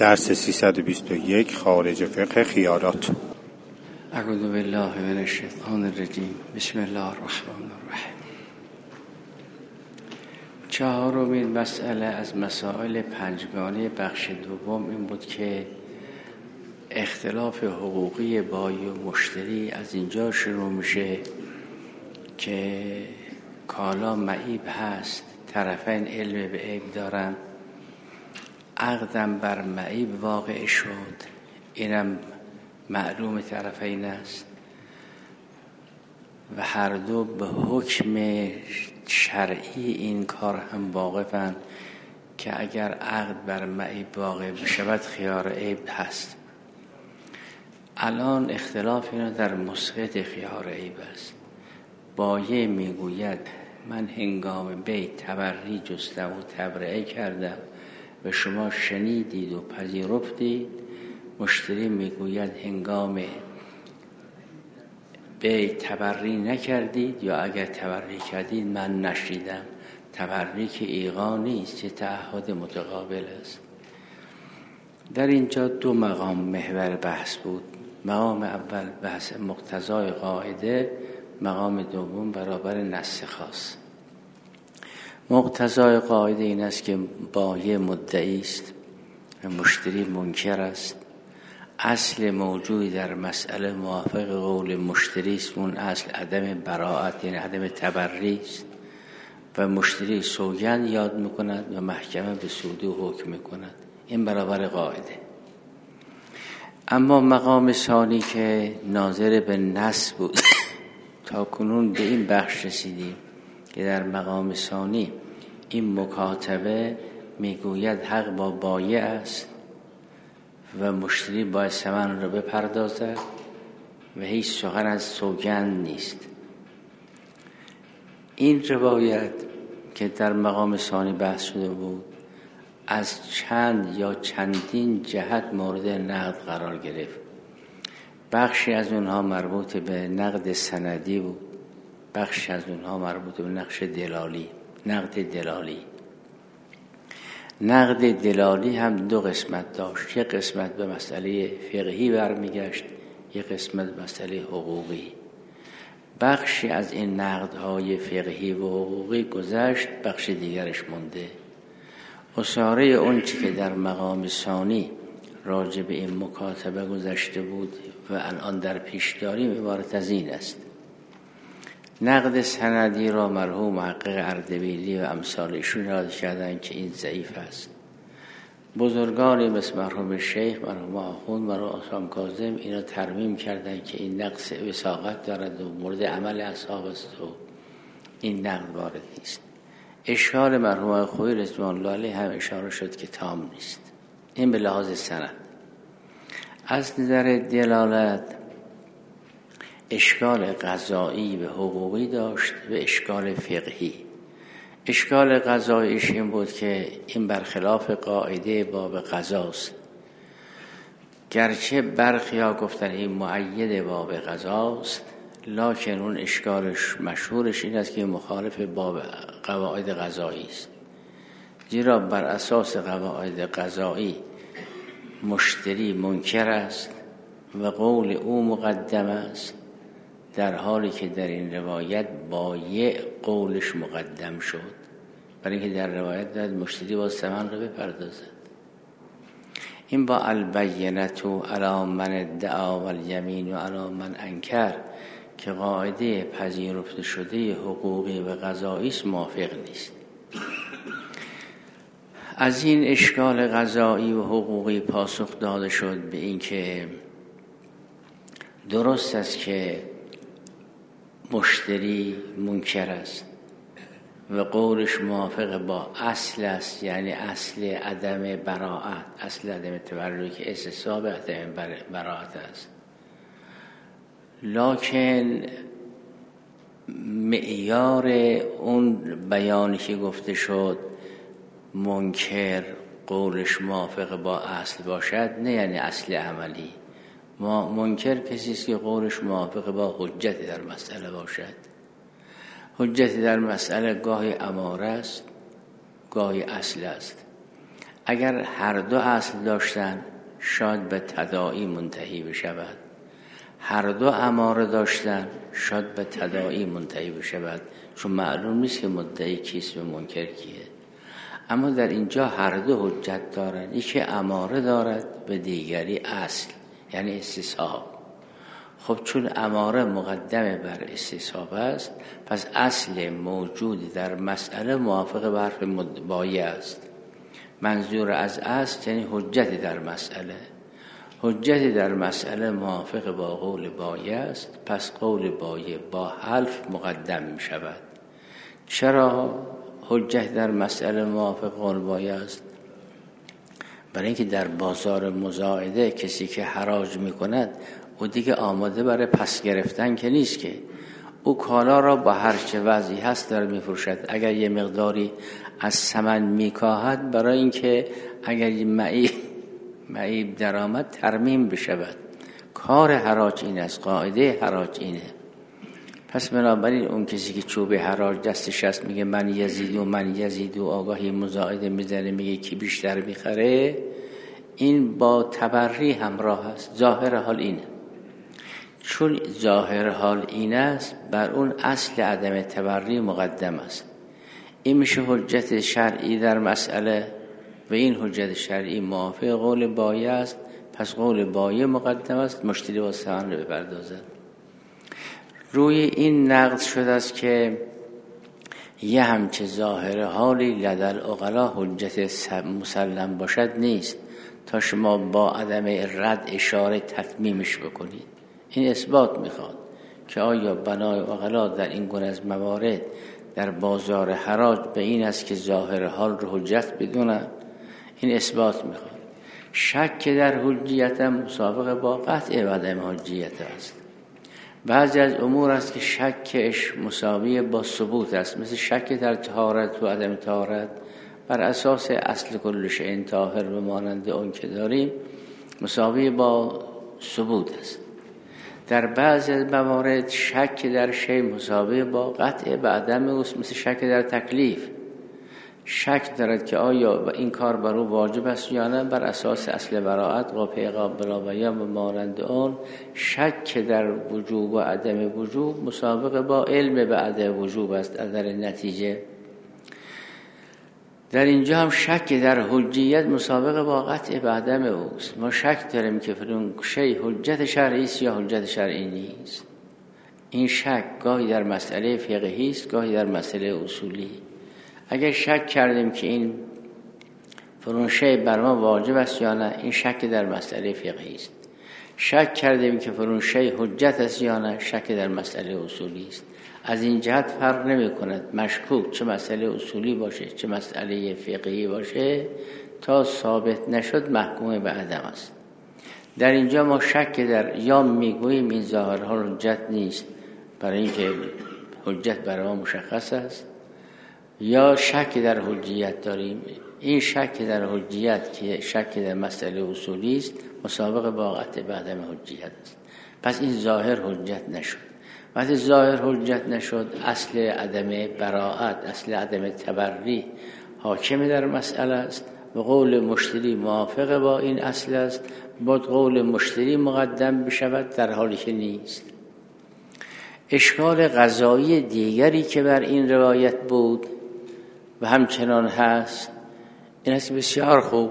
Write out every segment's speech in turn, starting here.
درس 321 خارج فقه خیالات. اعوذ بالله من الشیطان الرجیم. بسم الله الرحمن الرحیم. چهارمین مسئله از مسائل پنجگانه بخش دوم این بود که اختلاف حقوقی بایی و مشتری از اینجا شروع میشه که کالا معیب هست، طرفین علم به عیب دارن، عقدم بر معیب واقع شد، اینم معلوم طرفین است و هر دو به حکم شرعی این کار هم واقفن که اگر عقد بر معیب واقع بشود خیار عیب هست. الان اختلاف اینا در مسقط خیار عیب است. بایع میگوید من هنگام بیع تبری جستم و تبرئه کردم و شما شنیدید و پذیرفتید. مشتری میگوید هنگام بیع تبری نکردید یا اگر تبری کردید من نشنیدم. تبری که ایقاع نیست، یه تعهد متقابل است. در اینجا دو مقام محور بحث بود. مقام اول بحث مقتضای قاعده، مقام دوم برابر نص خاص. مقتضای قاعده این است که بایع مدعی است و مشتری منکر است. اصل موجودی در مسئله موافق قول مشتری است، اون اصل عدم براءت یعنی عدم تبری است و مشتری سوگند یاد میکند و محکمه به سودی حکم میکند. این برابر قاعده. اما مقام ثانی که ناظر به نص بود تا کنون به این بخش رسیدیم که در مقام ثانی این مکاتبه میگوید حق با بایع است و مشتری باید ثمن را بپردازد و هیچ سخن از سوگند نیست. این روایت که در مقام ثانی بحث شده بود از چند یا چندین جهت مورد نقد قرار گرفت. بخشی از اونها مربوط به نقد سندی بود، بخشی از اونها مربوط به نقد دلالی. نقد دلالی هم دو قسمت داشت. یک قسمت به مسئله فقهی برمیگشت، یک قسمت به مسئله حقوقی. بخشی از این نقدهای فقهی و حقوقی گذشت، بخش دیگرش مونده. اصاره اون چی که در مقام ثانی راجع به این مکاتبه گذشته بود و الان در پیش داریم عبارت از این است. نقد سندی را مرحوم محقق اردبیلی و امثال ایشون یاد کردن که این ضعیف است. بزرگانی مثل مرحوم شیخ، مرحوم آخوند، مرحوم آسام کاظم اینا ترمیم کردن که این نقص وثاقت دارد و مورد عمل اصحاب است و این نقد وارد نیست. اشکال مرحوم خویی رضوان الله علیه هم اشاره شد که تام نیست. این به لحاظ سند. از نظر دلالت اشکال قضایی و حقوقی داشت و اشکال فقهی. اشکال قضاییش این بود که این برخلاف قاعده باب قضاست. گرچه برخیا گفتن این مؤید باب قضاست، لکن اون اشکالش مشهورش این است که مخالف باب قواعد قضایی است. زیرا بر اساس قواعد قضایی مشتری منکر است و قول او مقدم است، در حالی که در این روایت بایع قولش مقدم شد، برای اینکه در روایت داد مشتری با ثمن رو بپردازد. این با البینة علی من ادعا و الیمین علی من انکر که قاعده پذیرفته شده حقوقی و قضایی موافق نیست. از این اشکال قضایی و حقوقی پاسخ داده شد به این که درست است که مشتری منکر است و قولش موافق با اصل است، یعنی اصل عدم براءت، اصل عدم تبرری که استصحاب عدم براءت است. لکن معیار اون بیانی که گفته شد منکر قولش موافق با اصل باشد، نه یعنی اصل عملی. منکر کسی است که قولش موافق با حجت در مسئله باشد. حجت در مسئله گاهی اماره است، گاهی اصل است. اگر هر دو اصل داشتن شاید به تداعی منتهی بشود، هر دو اماره داشتن شاید به تداعی منتهی بشود، چون معلوم نیست که مدعی کیست و منکر کیه. اما در اینجا هر دو حجت دارن، یکی اماره دارد به دیگری اصل، یعنی استصحاب. خب چون اماره مقدمه بر استصحاب است، پس اصل موجود در مسئله موافق به حرف بایه است. منظور از اصل یعنی حجت در مسئله. حجت در مسئله موافق با قول بایه است، پس قول بایه با حلف مقدم می شود. چرا حجت در مسئله موافق قول بایه است؟ برای اینکه در بازار مزاعده کسی که حراج می کند او دیگه آماده برای پس گرفتن که نیست، که او کالا را با هر چه وضعی هست داره می فروشد. اگر یه مقداری از ثمن می کاهد برای اینکه اگر معیب درآمد ترمیم بشود. کار حراج این است، قاعده حراج اینه. پس بنابراین اون کسی که چوب حراج دستش است میگه من یزید و آگاهی مزاعده میزنه میگه کی بیشتر میخره، این با تبری همراه است. ظاهر حال اینه. چون ظاهر حال این است، بر اون اصل عدم تبری مقدم است. این میشه حجت شرعی در مسئله و این حجت شرعی موافق قول بایه است، پس قول بایه مقدم است، مشتری با ثمن رو بپردازد. روی این نقد شده است که یه همچه ظاهر حالی لدل عقلا حجت مسلم باشد نیست تا شما با عدم رد اشاره تتمیمش بکنید. این اثبات میخواد که آیا بنای عقلا در این گونه از موارد در بازار حراج به این است که ظاهر حال رو حجت بدونن. این اثبات میخواد. شک در حجیت مسابقه با قطع عدم حجیت است. بعضی از امور است که شکش مساوی با ثبوت است، مثل شک در طهارت و عدم طهارت بر اساس اصل کل شیء طاهر و مانند اون که داریم مساوی با ثبوت است. در بعضی از موارد شک در شیء مساوی با قطع به عدم است، مثل شک در تکلیف. شک دارد که آیا این کار بر او واجب است یا نه، بر اساس اصل براءت و پیغام بلا بیان و مانند آن. شک در وجوب و عدم وجوب مسابقه با علم به عدم وجوب است در نتیجه. در اینجا هم شک در حجیت مسابقه با قطع به عدم اوست. ما شک داریم که فلان شی حجت شرعی است یا حجت شرعی نیست. این شک گاهی در مسئله فقهی است، گاهی در مسئله اصولی. اگر شک کردیم که این فلان شی بر ما واجب است یا نه، این شک در مسئله فقهی است. شک کردیم که فلان شی حجت است یا نه، شک در مسئله اصولی است. از این جهت فرق نمی کند مشکوک چه مسئله اصولی باشه چه مسئله فقهی باشه، تا ثابت نشد محکوم به عدم است. در اینجا ما شک در یا میگوییم این ظاهرها حجت نیست برای اینکه حجت برای ما مشخص است، یا شک در حجیت داریم. این شک در حجیت که شک در مسئله اصولی است مسابقه با قطع به عدم حجیت است. پس این ظاهر حجت نشد. وقتی ظاهر حجت نشد، اصل عدم براءت، اصل عدم تبری حاکم در مسئله است و قول مشتری موافق با این اصل است. باید قول مشتری مقدم بشود در حالی که نیست. اشکال قضایی دیگری که بر این روایت بود و همچنان هست این است بسیار خوب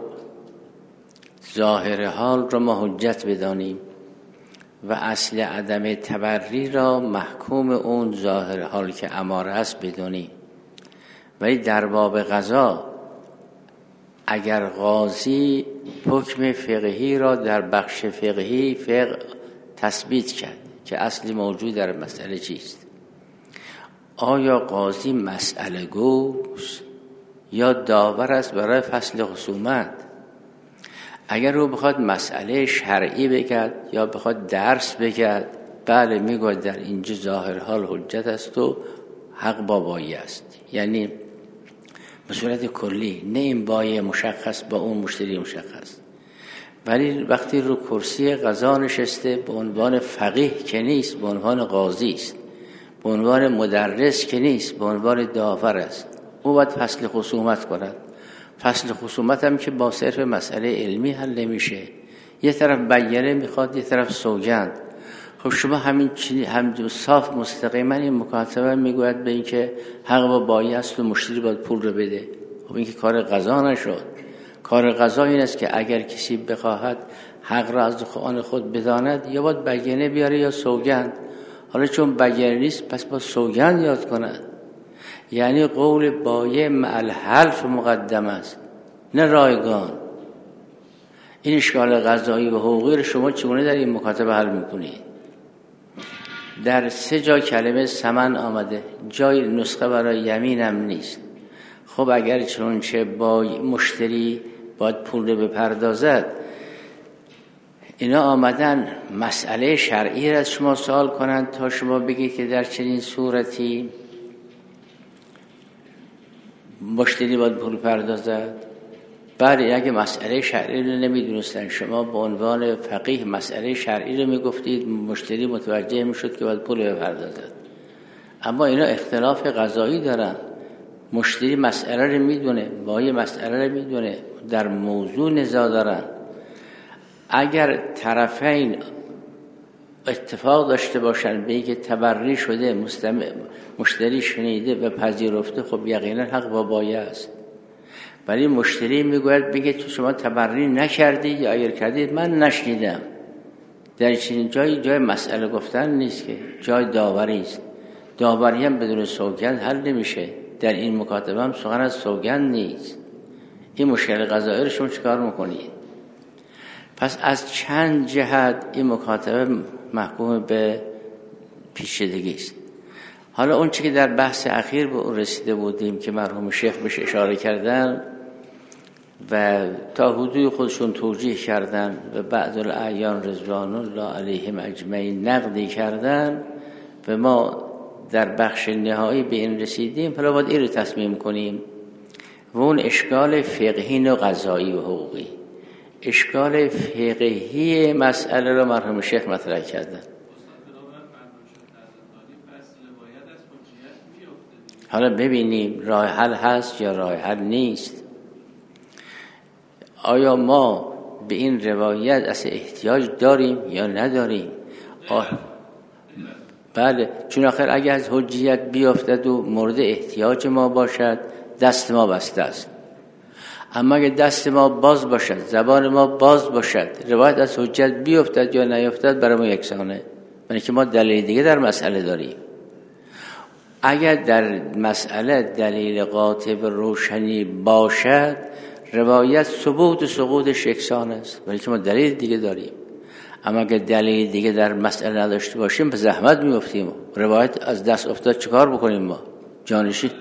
ظاهر حال را ما حجت بدانیم و اصل عدم تبری را محکوم اون ظاهر حال که اماره است بدانیم. ولی در باب قضا اگر قاضی حکم فقهی را در بخش فقهی فقه تثبیت کرد که اصلی موجود در مسئله چیست، آیا قاضی مسئله گوست یا داور است برای فصل خصومت؟ اگر او بخواد مسئله شرعی بگد یا بخواد درس بگد، بله میگوید در اینجا ظاهر حال حجت است و حق با بایه است، یعنی به صورت کلی، نه این بایه مشخص با اون مشتری مشخص. ولی وقتی رو کرسی قضا نشسته به عنوان فقیه که نیست، به عنوان قاضی است، به عنوان مدرس که نیست، به عنوان داور است، او باید فصل خصومت کند. فصل خصومت هم که با صرف مسئله علمی حل نمیشه، یه طرف بیانه میخواد یه طرف سوگند. خب شما همین صاف مستقیما این مکاتبه میگوید به این که حق با بایی است و مشتری باید پول رو بده. خب این که کار قضا نشد. کار قضا این است که اگر کسی بخواهد حق را از آن خود بداند یا باید بیانه بیاره یا سوگند. حالا چون بیانه نیست پس با سوگند یاد کند. یعنی قول بایع مع الحلف مقدم است نه رایگان. این اشکال قضایی و حقوقی رو شما چگونه در این مکاتبه حل میکنید؟ در 3 جا کلمه ثمن آمده، جای نسخه برای یمین هم نیست. خب اگر چنانچه با مشتری باید پول رو بپردازد، اینا آمدن مسئله شرعی را از شما سوال کنند تا شما بگید که در چنین صورتی مشتری باید پول پردازد. بله، اگه مسئله شرعی رو نمیدونستن، شما به عنوان فقیه مسئله شرعی رو میگفتید، مشتری متوجه میشد که باید پول بپردازد. اما اینا اختلاف قضایی دارن. مشتری مسئله رو میدونه، بایع مسئله رو میدونه، در موضوع نزاع دارن. اگر طرفین اتفاق داشته باشن به اینکه تبری شده، مشتری شنیده و پذیرفته، خب یقینا حق با بایع است. ولی مشتری میگوید بگه تو شما تبری نکردی یا اگر کردید من نشنیدم. در چنین جای مسئله گفتن نیست، که جای داوری است. داوری هم بدون سوگند حل نمیشه. در این مکاتبه هم سخن از سوگند نیست. این مشکل قضایی رو شما چیکار میکنید؟ پس از چند جهت این مکاتبه محکوم به پیچیدگی است. حالا اون چیزی که در بحث اخیر به اون رسیده بودیم که مرحوم شیخ بهش اشاره کردن و تا حدود خودشون توجیه کردن و بعض الاعیان رضوان الله علیهم اجمعین نقدی کردن و ما در بخش نهایی به این رسیدیم. حالا باید این رو تصمیم کنیم و اون اشکال فقهی و قضایی و حقوقی. اشکال فقهی مسئله رو مرحوم شیخ مطرح کردن. حالا ببینیم راه حل هست یا راه حل نیست. آیا ما به این روایت اصلا احتیاج داریم یا نداریم؟ بله، چون آخر اگر از حجیت بیافتد و مورد احتیاج ما باشد دست ما بسته است. اما اگر دست ما باز باشد، زبان ما باز باشد، روایت از حجیت بیافتد یا نیافتد برای ما یکسانه، یعنی که ما دلیل دیگه در مسئله داریم. اگر در مسئله دلیل قاطع و روشنی باشد روایت ثبوت و سقوطش یکسان است، ولی که ما دلیل دیگه داریم. اما اگر دلیل دیگه در مسئله نداشته باشیم به زحمت میافتیم. روایت از دست افتاد چیکار بکنیم ما؟ جانشین؟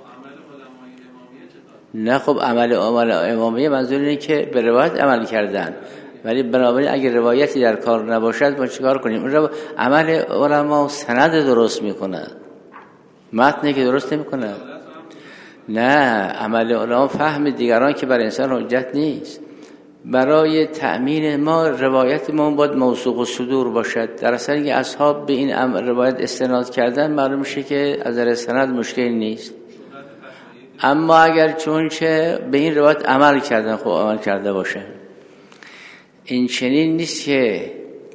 نه، خب عمل امامیه منظور اینه که به روایت عمل کردن، ولی بنابراین اگر روایتی در کار نباشد ما چیکار کنیم؟ عمل علما سند درست میکنه، متنی که درست نمیکنه. نه، عمل علما فهم دیگران که بر انسان حجت نیست. برای تأمین ما روایت ما باید موثوق الصدور باشد. در اصل اینکه اصحاب به این روایت استناد کردن معلوم میشه که از نظر سند مشکلی نیست. اما اگر چونچه به این روایت عمل کردن، خب عمل کرده باشن. این چنین نیست که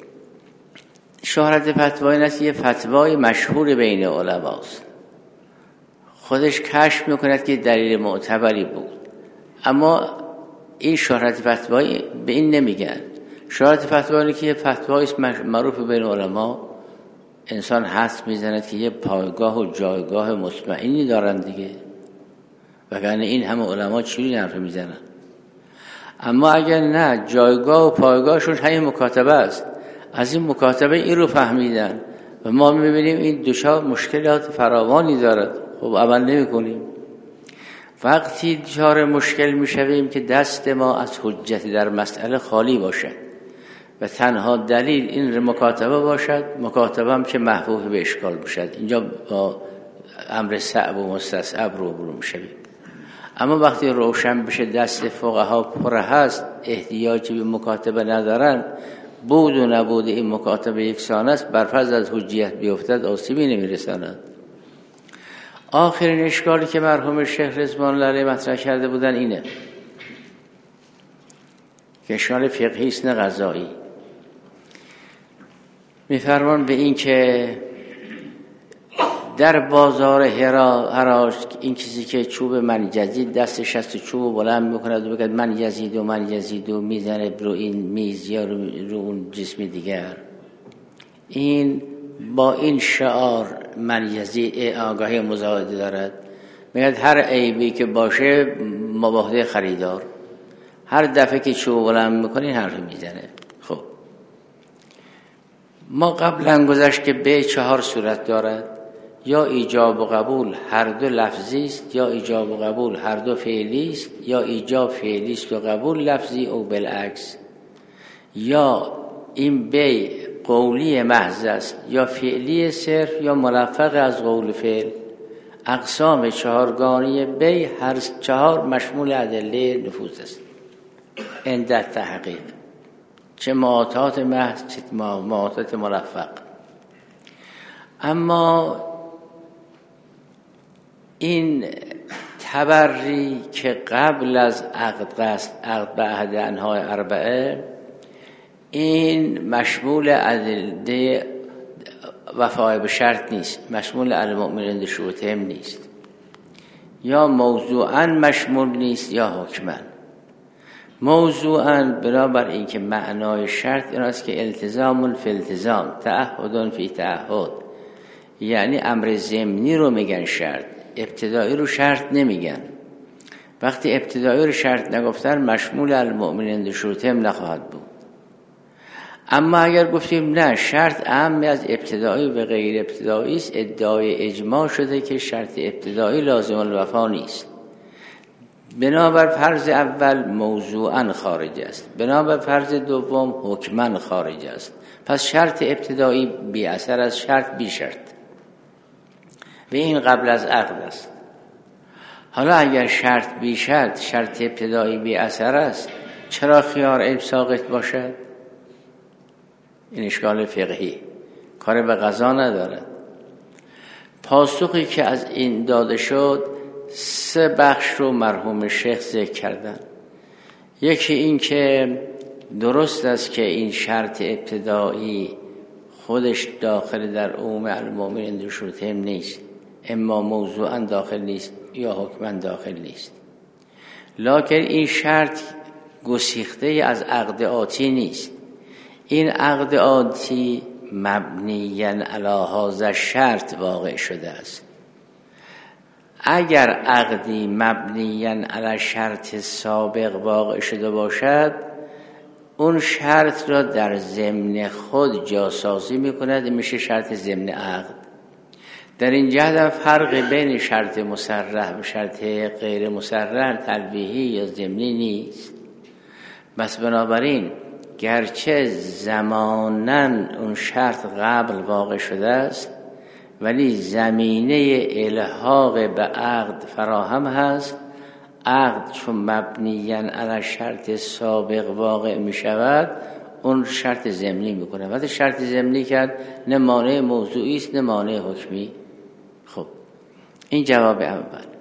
شهرت فتوای نیست، یه فتوای مشهور بین علماست، خودش کشف میکند که دلیل معتبری بود، اما این شهرت فتوایی به این نمیگن. شهرت فتوایی که یه فتوایی معروف بین علما، انسان حدس میزند که یه پایگاه و جایگاه مطمئنی دارن دیگه، وگرنه این همه علما چیزی حرف میزنن. اما اگر نه، جایگاه و پایگاهشون همین مکاتبه است. از این مکاتبه این رو فهمیدن و ما میبینیم این دوشا مشکلات فراوانی دارد، خب عمل نمی کنیم. وقتی دچار مشکل میشویم که دست ما از حجت در مسئله خالی باشد و تنها دلیل این مکاتبه باشد، مکاتبه هم که محبوب به اشکال باشد، اینجا با امر صعب و مستصعب روبرو میشویم. اما وقتی روشن بشه دست فقها پر هست، احتیاجی به مکاتبه ندارن، بود و نبود این مکاتبه یکسان است، برفرض از حجیت بیفتد آسیبی نمیرساند. آخرین اشکالی که مرحوم شیخ رضوان الله علیه مطرح کرده بودن اینه که اشکال فقهی است نه قضایی. میفرمان به این که در بازار حراج این کسی که چوب من یزید دستش هست چوب بلند میکند و بگه من یزید و میزنه رو این میز یا رو اون جسم دیگر، این با این شعار من یزید آگاهی مزاحده دارد. میگه هر عیبی که باشه مباهده خریدار، هر دفعه که چوب بلند میکنه این حرف میزنه. خب ما قبلا گذشت که به 4 صورت دارد، یا ایجاب و قبول هر دو لفظی است، یا ایجاب و قبول هر دو فعلی است، یا ایجاب فعلی است و قبول لفظی او بالعکس، یا این بی قولی محض است یا فعلی صرف یا ملفق از قول فعل. اقسام 4گانه بی هر 4 مشمول ادله نفوذ است عند تحقیق، چه معاطات محض چه معاطات ملفق. اما این تبری که قبل از عقد است، عقد به احد انواع اربعه، این مشمول ادله وفای به شرط نیست، مشمول المؤمنین بشروطهم نیست، یا موضوعاً مشمول نیست یا حکماً. موضوعاً بنابر این که معنای شرط این است که التزام فی التزام، تعهد فی تعهد، یعنی امر ضمنی رو میگن شرط، ابتدایی رو شرط نمیگن. وقتی ابتدایی رو شرط نگفتن مشمول المؤمنین بشروطهم نخواهد بود. اما اگر گفتیم نه شرط اهم از ابتدایی و غیر ابتدایی است، ادعای اجماع شده که شرط ابتدایی لازم الوفا نیست. بنابر فرض اول موضوعاً خارج است، بنابر فرض دوم حکماً خارج است. پس شرط ابتدایی بی اثر از شرط بی شرط و این قبل از عقد است. حالا اگر شرط بی شرط، شرط ابتدایی بی اثر است، چرا خیار عیب ساقط باشد؟ این اشکال فقهی کار به قضا ندارد. پاسخی که از این داده شد 3 بخش رو مرحوم شیخ ذکر کردن. یکی این که درست است که این شرط ابتدایی خودش داخل در عموم المؤمنین بشروطهم نیست، اما موضوعاً داخل نیست یا حکماً داخل نیست، لکن این شرط گسیخته از عقد آتی نیست. این عقد آتی مبنیاً علی هذا شرط واقع شده است. اگر عقدی مبنیاً علی شرط سابق واقع شده باشد، اون شرط را در ضمن خود جاسازی میکند، میشه شرط ضمن عقد. در این جهت فرق بین شرط مصرح و شرط غیر مصرح تلویحی یا ضمنی نیست. بس بنابراین گرچه زماناً اون شرط قبل واقع شده است، ولی زمینه الحاق به عقد فراهم هست. عقد چون مبنیاً علی شرط سابق واقع می شود، اون شرط ضمنی میکنه. وقتی شرط ضمنی کرد نه مانع موضوعی است نه مانع حکمی. خب این جواب اول.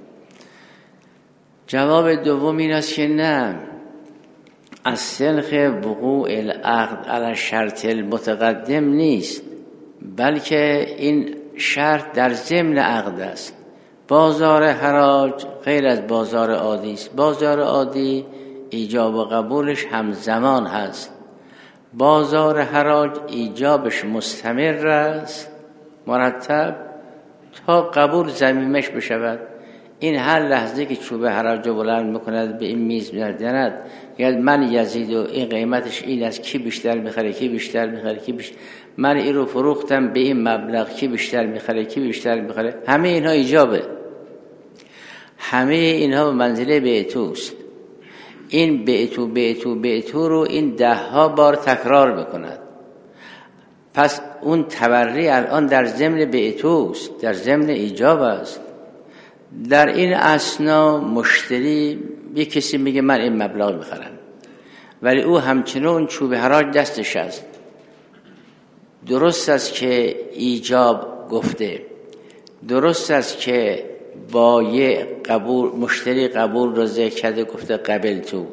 جواب دوم این است که نه، از سلخ وقوع العقد علی شرط المتقدم نیست، بلکه این شرط در ضمن عقد است. بازار حراج غیر از بازار عادی است. بازار عادی ایجاب و قبولش همزمان هست. بازار حراج ایجابش مستمر است، مرتب، تا قبول ضمیمش بشود. این هر لحظه که چوب حراج بلند میکند به این میز می‌زند، یعنی من یزید و این قیمتش این است، کی بیشتر میخره کی بیشتر میخره کی بیشتر، من این رو فروختم به این مبلغ، کی بیشتر میخره کی بیشتر میخره. همه اینها ایجابه، همه اینها به منزله بعتوست. این بعتو رو این 10 بار تکرار میکند. پس اون تبری الان در ضمن بعتوست، در ضمن ایجاب است. در این اثنا مشتری یک کسی میگه من این مبلغ میخرم، ولی او همچنان چوب حراج دستش است. درست است که ایجاب گفته، درست است که بایع قبول، مشتری قبول را ذکر کرده گفته قبل تو،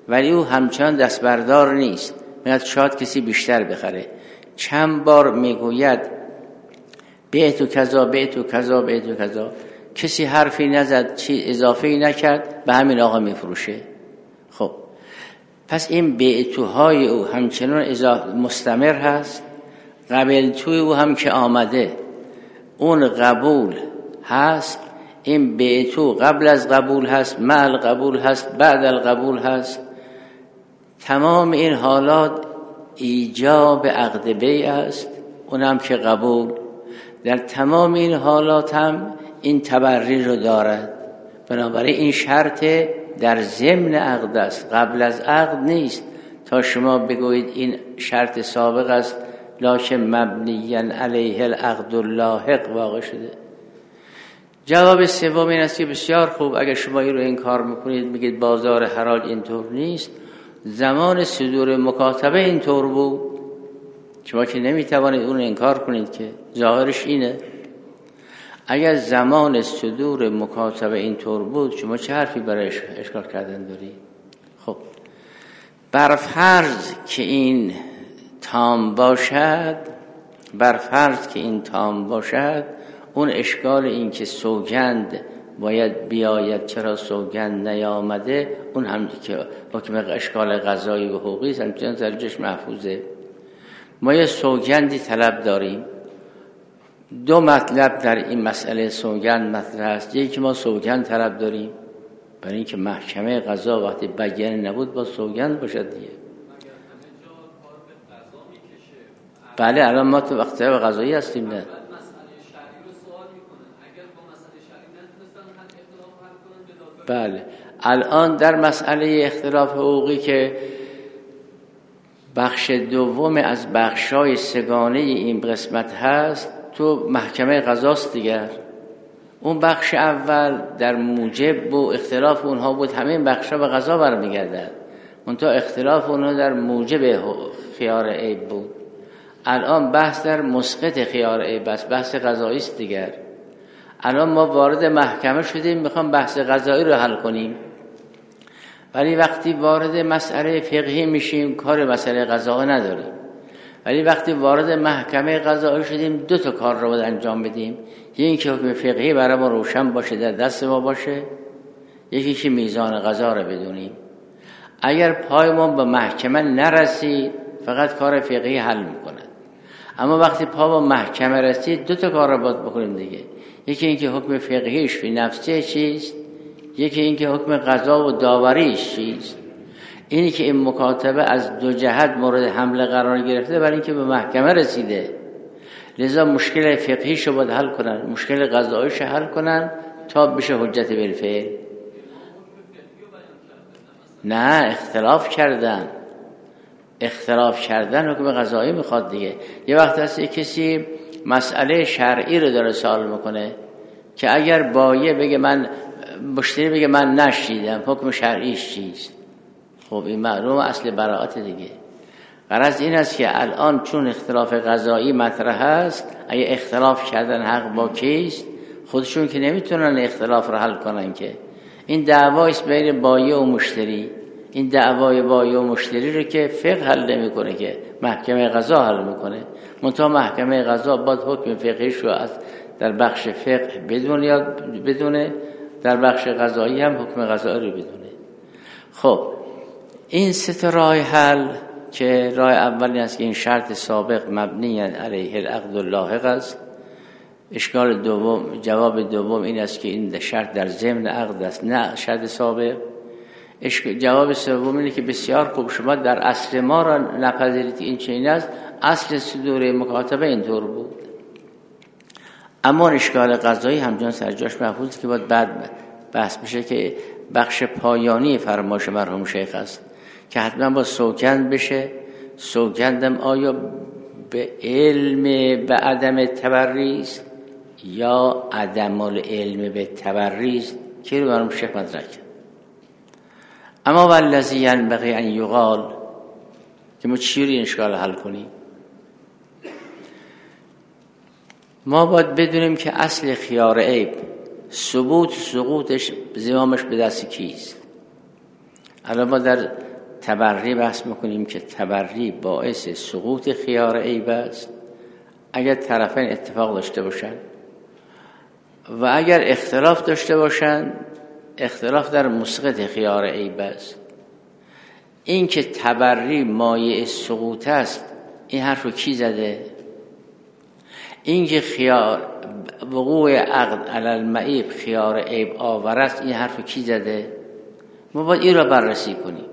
ولی او همچنان دستبردار نیست، میگه شاید کسی بیشتر بخره. چند بار میگوید بیعت و کذا بیعت و کذا بیعت و کذا، کسی حرفی نزد، چی اضافه‌ای نکرد، به همین آقا میفروشه. خب پس این بیعتوهای او همچنان مستمر هست. قبلتوی او هم که آمده اون قبول هست، این بیعتو قبل از قبول هست، مع القبول هست، بعد القبول هست. تمام این حالات ایجاب عقد بیع است، اونم که قبول. در تمام این حالات هم این تبری رو دارد. بنابراین این شرط در ضمن عقد است، قبل از عقد نیست تا شما بگویید این شرط سابق است لکن مبنیاً علیه العقد اللاحق واقع شده. جواب سوم این است که بسیار خوب، اگر شما این رو انکار میکنید، میگید بازار حراج اینطور نیست، زمان صدور مکاتبه اینطور بود، شما که نمیتوانید اون رو انکار کنید که ظاهرش اینه. اگر زمان صدور مکاتبه اینطور بود، شما چه حرفی برای اشکال کردن داری؟ خب بر فرض که این تام باشد، بر فرض که این تام باشد، اون اشکال این که سوگند باید بیاید چرا سوگند نیامده، اون هم که حکم اشکال قضایی و حقوقی است، همچنان درجش محفوظه. ما یه سوگندی طلب داریم. دو مطلب در این مسئله سوگند مطرح است. یکی که ما سوگند طلب داریم برای اینکه محکمه قضا وقتی بیان نبود با سوگند باشد دیگه. بله الان ما تو وقت قضایی هستیم. نه بله الان در مسئله اختلاف حقوقی که بخش دوم از بخشای سگانه این قسمت هست تو محکمه قضاست دیگر. اون بخش اول در موجب و اختلاف اونها بود، همین بخشا به قضا برمیگردن، منتها اختلاف اونها در موجب خیار عیب بود. الان بحث در مسقط خیار عیب است، بحث قضایی است دیگر. الان ما وارد محکمه شدیم، میخوام بحث قضایی رو حل کنیم، ولی وقتی وارد مسئله فقهی میشیم کار مسئله قضایی نداریم. ولی وقتی وارد محکمه قضایی شدیم دو تا کار رو باید انجام بدیم. یکی اینکه حکم فقهی برای ما روشن باشه، در دست ما باشه، یکی که میزان قضا رو بدونیم. اگر پایمون به محکمه نرسید فقط کار فقهی حل میکند، اما وقتی پا به محکمه رسید دو تا کار رو باید بکنیم دیگه. یکی اینکه حکم فقهیش فی نفسه چیست، یکی اینکه حکم قضا و داوریش چیست. اینی که این مکاتبه از دو جهت مورد حمله قرار گرفته برای اینکه به محکمه رسیده، لذا مشکل فقهیشو باید حل کنن، مشکل قضاییش حل کنن تا بشه حجت بالفعل. نه اختلاف کردن حکم قضایی میخواد دیگه. یه وقت هست کسی مسئله شرعی رو داره سوال میکنه که اگر بایع بگه من، مشتری بگه من نشیدم، حکم شرعیش چیست؟ خب این معلوم اصل براءت دیگه. غرض این است که الان چون اختلاف قضایی مطرح است، اگه اختلاف کردن حق با کیست؟ خودشون که نمیتونن اختلاف رو حل کنن که. این دعوایست بین بایع و مشتری. این دعوای بایع و مشتری رو که فقه حل نمیکنه که محکمه قضا حل میکنه. منتها محکمه قضا باید حکم فقهیش رو در بخش فقه بدونه، در بخش قضایی هم حکم قضایی رو بدونه. خب این سه تا راه حل که راه اولی است که این شرط سابق مبنی علیه العقد اللاحق است. اشکال دوم، جواب دوم این است که این شرط در ضمن عقد است، نه شرط سابق. جواب سوم اینه که بسیار خوب، شما در اصل ما را نپذیرید این چنین است، اصل صدور مکاتبه اینطور بود. اما اشکال قضایی همچنان سر جاش محفوظ که باید بعد بحث بشه که بخش پایانی فرمایش مرحوم شیخ است که حتما با سوگند بشه. سوگندم آیا به علم به عدم تبری است یا عدم العلم به تبری است که رو مرحوم شیخ مطرح کرد. اما والذی ینبغی ان یقال که ما چی رو این اشکال حل کنیم؟ ما باید بدونیم که اصل خیار عیب ثبوت سقوطش زمامش به دست کیست. الان ما در تبری بحث میکنیم که تبری باعث سقوط خیار عیب است اگر طرفین اتفاق داشته باشند و اگر اختلاف داشته باشند اختلاف در مسقط خیار عیب است. این که تبری مایع سقوط است این حرف رو کی زده؟ این که وقوع عقد علی المعیب خیار عیب آور است این حرف رو کی زده؟ ما باید این را بررسی کنیم.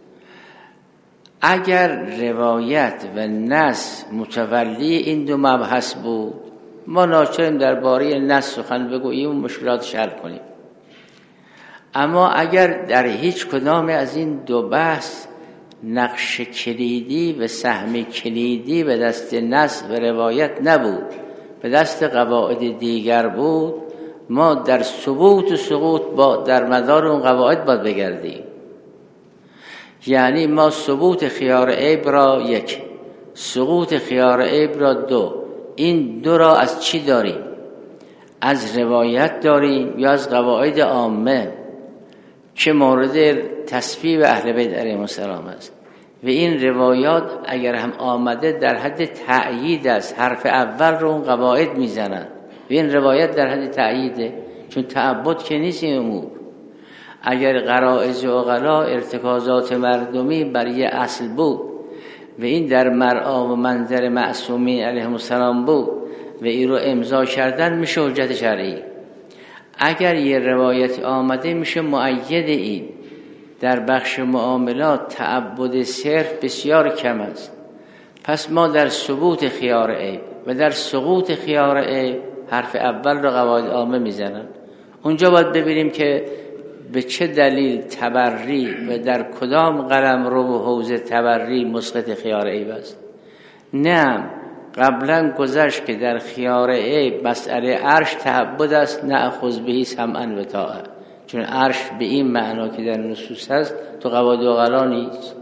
اگر روایت و نص متولی این دو مبحث بود ما ناچاریم درباره نص سخن بگوییم و مشکلاتش حل کنیم. اما اگر در هیچ کدام از این دو بحث نقش کلیدی و سهم کلیدی به دست نص و روایت نبود، به دست قواعد دیگر بود، ما در ثبوت و سقوط در مدار اون قواعد باید بگردیم. یعنی ما ثبوت خیار عیب را 1، سقوط خیار عیب را 2، این دو را از چی داریم؟ از روایت داریم یا از قواعد عامه که مورد تصویب اهل بیت علیهم السلام است؟ و این روایات اگر هم آمده در حد تأیید است، حرف اول رو اون قواعد میزنن و این روایت در حد تأییده، چون تعبد که نیست این امور. اگر غرائز و عقلا ارتکازات مردمی بر یه اصل بود و این در مرعا و منظر معصومین علیهم السلام بود و این رو امضا کردن میشه حجت شرعی. اگر یه روایت آمده میشه مؤید این. در بخش معاملات تعبد صرف بسیار کم است. پس ما در ثبوت خیار عیب و در سقوط خیار عیب حرف اول رو قواعد عامه میزنن. اونجا باید ببینیم که به چه دلیل تبری و در کدام قلمرو و حوزه تبری مسقط خیار عیب است. نه قبلا گذشت که در خیار عیب مسئله عرش تعبد است، نأخذ بهی سمعا و طاعه، چون عرش به این معنا که در نصوص هست تو قواعد عقلا نیست.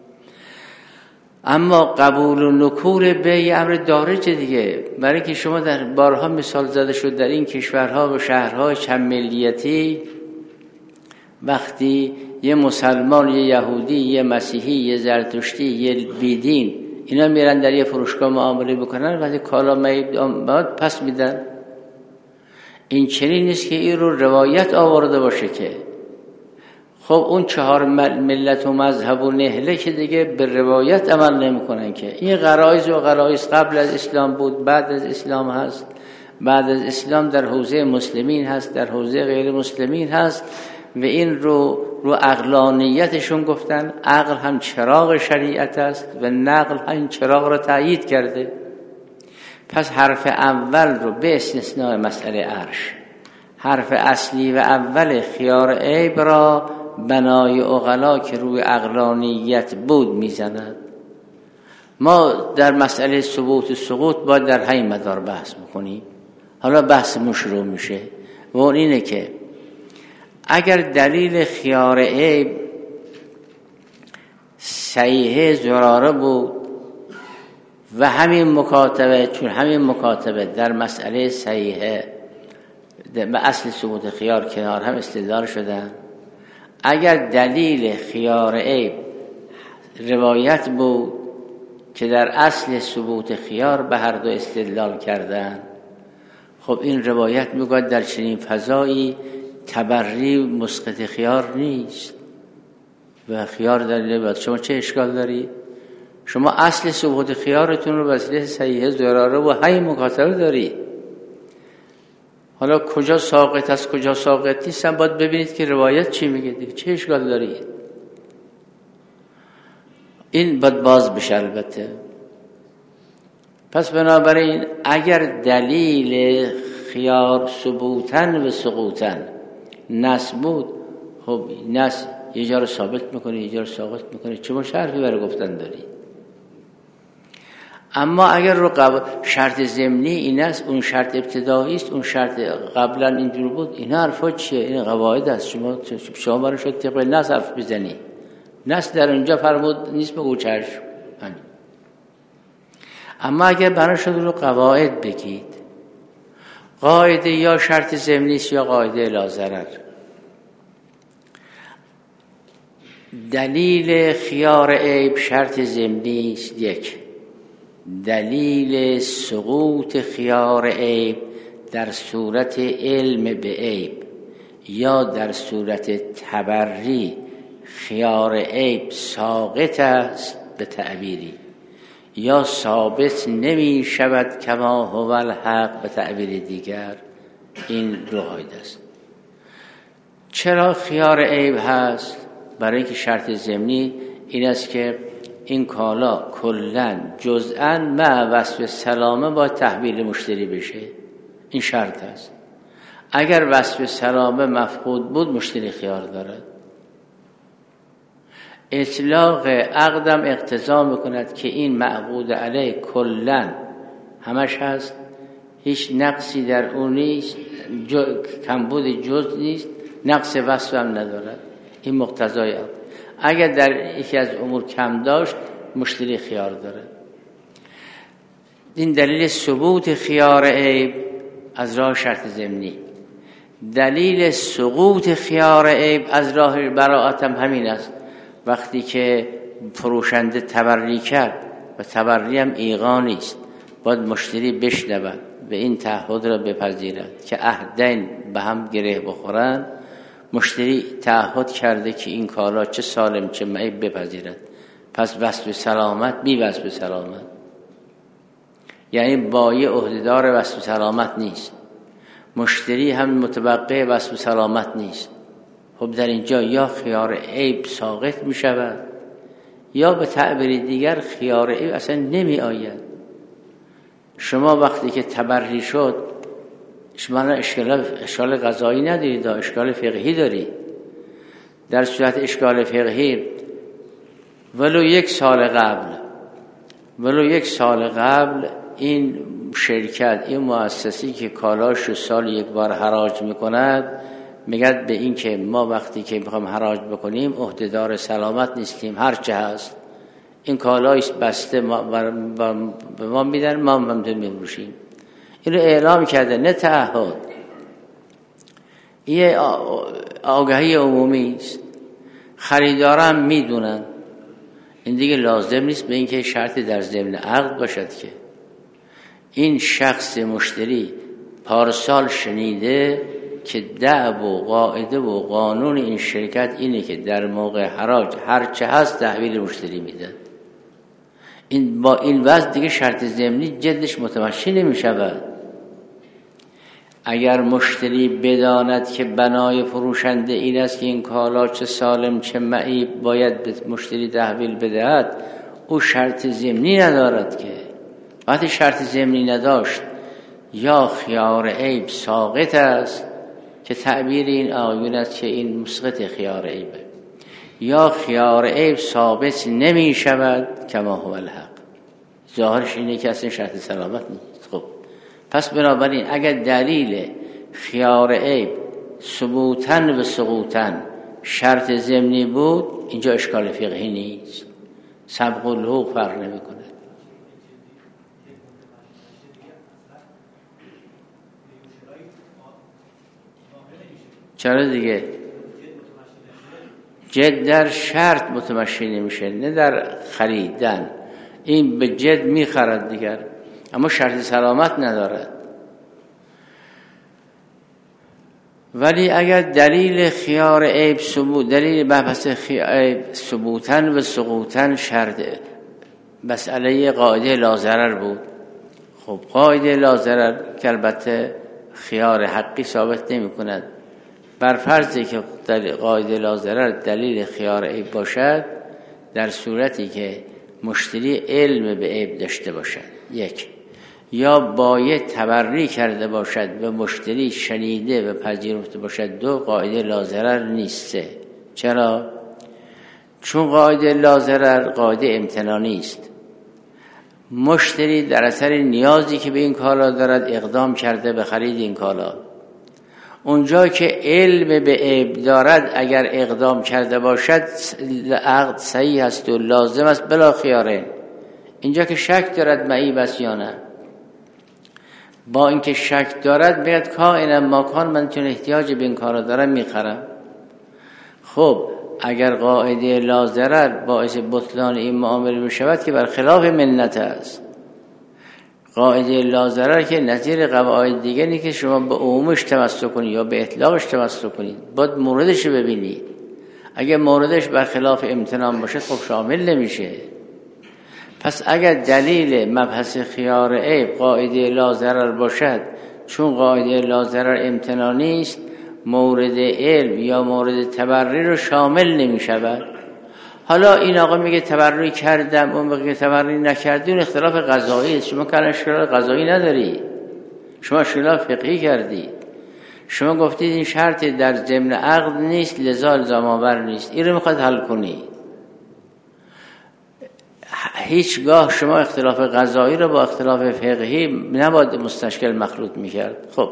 اما قبول و نکول به یه امر دارج دیگه، برای که شما در بارها مثال زده شد در این کشورها و شهرهای چند ملیتی وقتی یه مسلمان، یه یهودی، یه مسیحی، یه زرتشتی، یه بیدین اینا میرن در یه فروشگاه معامله بکنن، وقتی کالا بعد پس میدن. این چنین نیست که این رو روایت آورده باشه که خب اون 4 ملت و مذهب و نهله که دیگه به روایت عمل نمیکنن که این غرایز و غرایز قبل از اسلام بود، بعد از اسلام هست، بعد از اسلام در حوزه مسلمین هست، در حوزه غیر مسلمین هست و این رو عقلانیتشون گفتن. عقل هم چراغ شریعت است و نقل هم چراغ را تأیید کرده. پس حرف اول رو به استثناء مسئله عرش، حرف اصلی و اول خیار عیب را بنای عقلا که روی عقلانیت بود میزند. ما در مسئله ثبوت و سقوط باید در همین مدار بحث بکنیم. حالا بحث شروع میشه و اون اینه که اگر دلیل خیار عیب صحیح زراره بود و همین مکاتبه، چون همین مکاتبه در مسئله صحیحه به اصل ثبوت خیار کنار هم استدلال شدن، اگر دلیل خیار عیب روایت بود که در اصل ثبوت خیار به هر دو استدلال کردن، خب این روایت میگوید در چنین فضایی تبری مسقط خیار نیست و خیار دلیل باید. شما چه اشکال دارید؟ شما اصل ثبوت خیارتون رو وسیله صحیح زراره و همین مکاتبه دارید. حالا کجا ساقط است کجا ساقط نیست هم باید ببینید که روایت چی میگه دیگه. چه اشکال دارید؟ این باید باز بشه البته. پس بنابراین اگر دلیل خیار ثبوتن و سقوطن نص بود، خب نص یه جا رو ثابت میکنه یه جا رو ساقط میکنه، چه شرطی برای گفتن داری؟ اما اگر رو شرط ضمنی این است، اون شرط ابتدایی است، اون شرط قبلا اینجور بود، این حرفا چیه؟ این قواعد است. شما برای شد طبق نص حرف بزنی. نص در اونجا فرمود نیست بگو چشم. اما اگر برای شد رو قواعد بگید، قاعده یا شرط ضمنی است یا قاعده لا ضرر. دلیل خیار عیب شرط ضمنی است. یک، دلیل سقوط خیار عیب در صورت علم به عیب یا در صورت تبری خیار عیب ساقط است به تعبیری، یا ثابت نمی شود کما هو الحق به تعبیر دیگر. این دو قاعده است. چرا خیار عیب هست؟ برای اینکه شرط ضمنی این است که این کالا کلاً جزءاً مع وصف سلامه با تحویل مشتری بشه. این شرط است. اگر وصف سلامه مفقود بود مشتری خیار دارد. اطلاق عقدم اقتضا میکند که این معقود علیه کلاً همش هست، هیچ نقصی در اون نیست، کمبود جز نیست، نقص وصف هم ندارد. این مقتضای عقد. اگر در یکی از امور کم داشت مشتری خیار دارد. این دلیل ثبوت خیار عیب از راه شرط ضمنی. دلیل سقوط خیار عیب از راه براءت هم همین است. وقتی که فروشنده تبری کرد و تبری هم ایقا نیست، باید مشتری بشنود و این تعهد را بپذیرد که عهدین به هم گره بخورند. مشتری تعهد کرده که این کالا چه سالم چه معیب بپذیرد، پس وصف سلامت بی وصف سلامت، یعنی بایع عهدهدار وصف سلامت نیست، مشتری هم متوقع وصف سلامت نیست. خب در اینجا یا خیار عیب ساقط می شود یا به تعبیر دیگر خیار عیب اصلا نمی آید. شما وقتی که تبری شد شما اشکال قضایی ندارید، اشکال فقهی دارید. در صورت اشکال فقهی ولو یک سال قبل این شرکت، این مؤسسه‌ای که کالاش رو سال یک بار حراج میکند، میگد به این که ما وقتی که میخوام حراج بکنیم عهدهدار سلامت نیستیم، هرچه هست این کالایست بسته به ما میدن، ما هم میفروشیم. این رو اعلام کرده، نه تعهد. یه آگاهی عمومی است، خریدارا هم میدونن. این دیگه لازم نیست به اینکه شرطی در ضمن عقد باشد که این شخص مشتری پارسال شنیده که دعو و قاعده و قانون این شرکت اینه که در موقع حراج هرچه هست تحویل مشتری میده. این با این وضع دیگه شرط ضمنی جدش متمشی نمی شود. اگر مشتری بداند که بنای فروشنده این است که این کالا چه سالم چه معیب باید به مشتری تحویل بدهد، او شرط ضمنی ندارد. که وقتی شرط ضمنی نداشت یا خیار عیب ساقط است که تعبیر این آیون است که این مسقط خیار عیبه، یا خیار عیب ثابت نمی شود کما هو الحق. ظاهرش اینه که اصلا شرط سلامت نیست. خب پس بنابراین اگر دلیل خیار عیب ثبوتن و سقوطن شرط ضمنی بود، اینجا اشکال فقهی نیست، سبق و لحوق فرق نمی کنه. چرا دیگه؟ جد در شرط متمشی نمیشه، نه در خریدن. این به جد میخرد دیگر، اما شرط سلامت ندارد. ولی اگر دلیل خیار عیب ثبوت، دلیل بحث عیب ثبوتن و سقوطن شرط مسئله قاعده لا بود. خب قاعده لا ضرر که البته خیار حقی ثابت نمی کند، بر فرضی که قاعده لا ضرر دلیل خیار عیب باشد، در صورتی که مشتری علم به عیب داشته باشد، یک، یا بایع تبری کرده باشد و مشتری شنیده و پذیرفته باشد، دو، قاعده لا ضرر نیست. چرا؟ چون قاعده لا ضرر قاعده امتنانی است. مشتری در اثر نیازی که به این کالا دارد اقدام کرده به خرید این کالا. اونجا که علم به عیب دارد اگر اقدام کرده باشد عقد صحیح است و لازم است بلا خیاره. اینجا که شک دارد معیب است یا نه، با اینکه شک دارد بیاد کائنا ما کان من چون احتیاج به این کارا دارم میخرم. خب اگر قاعده لا ضرر باعث بطلان این معامله بشود که بر خلاف منت است. قاعده لا ضرر که نظیر قواعد دیگری که شما به عمومش تمسک کنید یا به اطلاقش تمسک کنید، باید موردش رو ببینید. اگر موردش بر خلاف امتنان باشه خب شامل نمیشه. پس اگر دلیل مبحث خیار عیب قاعده لا ضرر باشد، چون قاعده لا ضرر امتنانی است، مورد علم یا مورد تبری رو شامل نمی شود. حالا این آقا میگه تبری کردم، اون میگه تبری نکردی، اون اختلاف قضایی است. شما که اشکال قضایی نداری، شما اشکال فقهی کردید. شما گفتید این شرط در ضمن عقد نیست لذا الزام آور نیست، این رو میخواد حل کنید. هیچگاه شما اختلاف قضایی رو با اختلاف فقهی نباید مستشکل مخلوط میکرد. خب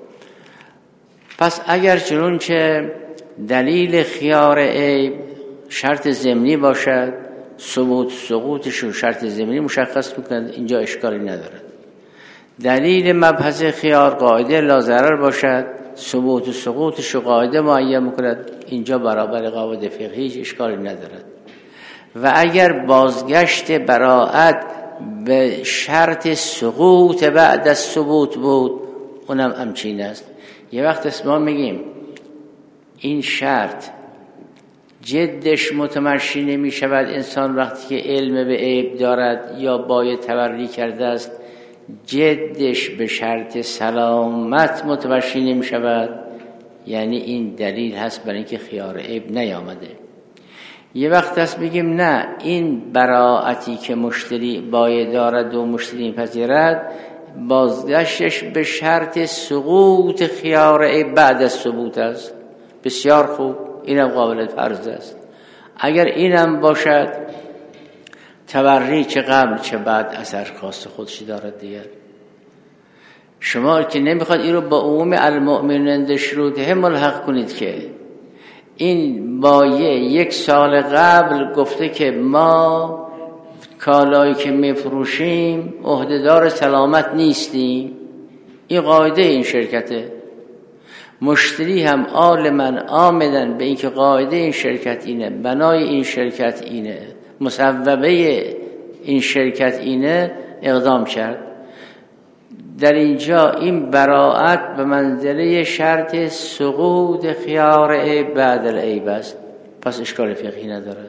پس اگر چنانچه دلیل خیار عیب شرط ضمنی باشد، ثبوت سقوطش رو شرط ضمنی مشخص میکنند، اینجا اشکالی ندارد. دلیل مبحث خیار قاعده لا ضرر باشد، ثبوت سقوطش رو قاعده معین میکند، اینجا برابر قواعد فقهی اشکالی ندارد. و اگر بازگشت براءت به شرط سقوط بعد از ثبوت بود، اونم همچین است. یه وقت ما میگیم این شرط جدش متمشی نمی شود انسان وقتی که علم به عیب دارد یا باید تبری کرده است، جدش به شرط سلامت متمشی نمی شود، یعنی این دلیل هست برای اینکه خیار عیب نیامده. یه وقت هست بگیم نه، این براعتی که مشتری باید دارد و مشتری پذیرد، بازگشتش به شرط سقوط خیار عیب بعد از ثبوت است. بسیار خوب، اینم قابل فرض است. اگر اینم باشد، تبری چه قبل چه بعد اثر خاص خودشی دارد دیگر. شما که نمیخواد این رو با عموم المؤمنین شروطه ملحق کنید که این بایه 1 سال قبل گفته که ما کالایی که میفروشیم عهدهدار سلامت نیستیم، این قاعده این شرکته. مشتری هم عالماً آمدن به اینکه قاعده این شرکت اینه، بنای این شرکت اینه، مصوبه این شرکت اینه، اقدام کرد. در اینجا این براعت به منزله شرط سقوط خیار عیب بعد العیب است، پس اشکال فقهی ندارد.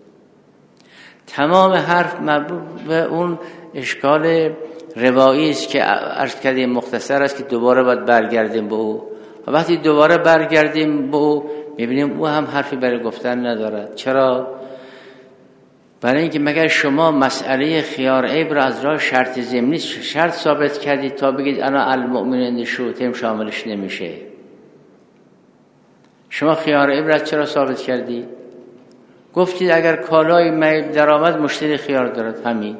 تمام حرف مربوط به اون اشکال روایی است که عرض کردیم مختصر است که دوباره باید برگردیم به او. و وقتی دوباره برگردیم به او میبینیم او هم حرفی برای گفتن ندارد. چرا؟ برای اینکه مگر شما مسئله خیار عیب را از راه شرط ضمنی شرط ثابت کردید تا بگید انا المؤمنین شروطهم شاملش نمیشه. شما خیار عیب را چرا ثابت کردید؟ گفتید اگر کالای معیب درآمد مشتری خیار دارد، همین.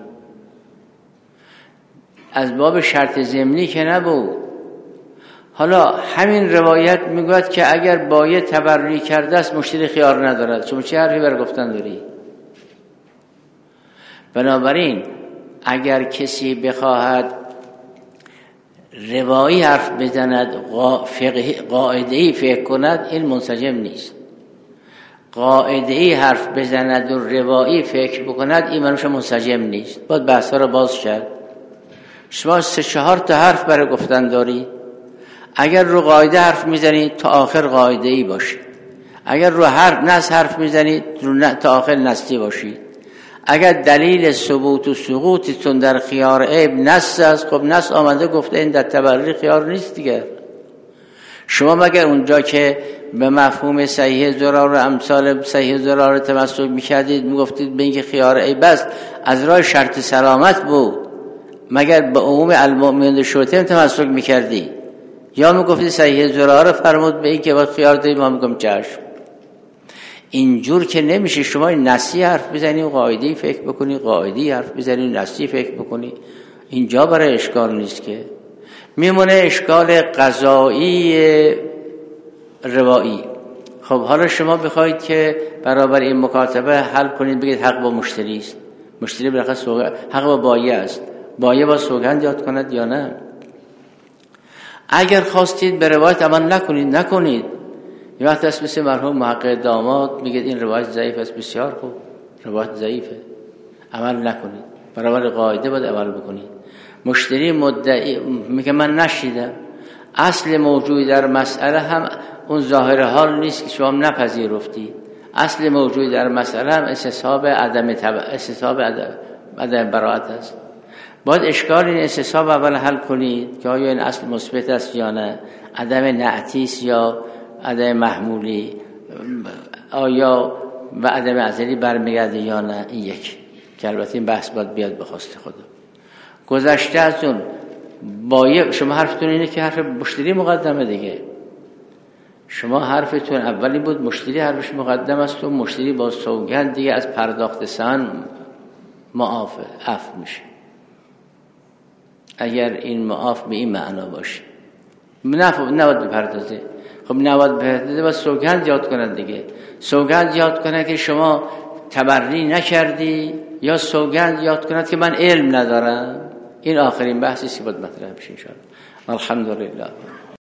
از باب شرط ضمنی که نبود. حالا همین روایت میگوید که اگر باید تبری کرده است مشتری خیار ندارد. شما چه حرفی برای گفتن داری؟ بنابراین اگر کسی بخواهد روایی حرف بزند، قاعده‌ای فکر کند، این منسجم نیست. قاعده‌ای حرف بزند و روایی فکر بکند، این منوش منسجم نیست. باید بحثا رو باز کرد. شما 3-4 تا حرف برای گفتن داری. اگر رو قاعده حرف میزنید تا آخر قاعده‌ای باشید. اگر رو نص حرف میزنید تا آخر نصی باشید. اگر دلیل ثبوت و سقوطتون در خیار عیب نص است، خب نص آمده گفته این در تبری خیار نیست دیگه. شما مگر اونجا که به مفهوم صحیح ضرار و امثال صحیح ضرار تمسک میکردید میگفتید به اینکه خیار عیب است از راه شرط سلامت بود، مگر به عموم المؤمنین شروطهم تمسک میکردی؟ یا میگفتید صحیح ضرار فرمود به اینکه با خیار دارید؟ ما میگم چشم. اینجور که نمیشه. شما نصی حرف بزنی و قاعده‌ای فکر بکنی، قاعده‌ای حرف بزنی و نصی فکر بکنی، اینجا برای اشکال نیست که. میمونه اشکال قضایی روایی. خب حالا شما بخواید که برابر این مکاتبه حل کنید، بگید حق با مشتری است، مشتری بالاخره حق با بایع است، بایع با سوگند یاد کند یا نه؟ اگر خواستید به روایت عمل نکنید، یه وقت هست مثل مرحوم محقق داماد میگه این روایت ضعیف است، بسیار خوب، روایت ضعیفه، عمل نکنید، برابر قاعده باید عمل بکنید. مشتری مدعی میگه من نشیدم، اصل موجود در مسئله هم اون ظاهر حال نیست که شما نپذیرفتید، اصل موجود در مسئله هم استصحاب عدم براءت است. باید اشکال این استصحاب اول حل کنید که آیا این اصل مثبت است یا نه، عدم نعتی است یا عدم محمولی، آیا و عدم ازلی برمیگرده یا نه. این یک که البته این بحث باید بیاد به خواست خدا. گذشته از اون با شما حرفتون اینه که حرف مشتری مقدمه دیگه. شما حرفتون اولی بود مشتری حرفش مقدم است و مشتری با سوگند دیگه از پرداخت ثمن معاف عفو میشه. اگر این معاف به این معنا باشه نباید بپردازه. خب نباید بپردازه، باید سوگند یاد کنن دیگه. سوگند یاد کنن که شما تبری نکردی، یا سوگند یاد کنن که من علم ندارم. این آخرین بحثی است که باید مطرح بشه ان شاء الله. الحمدلله.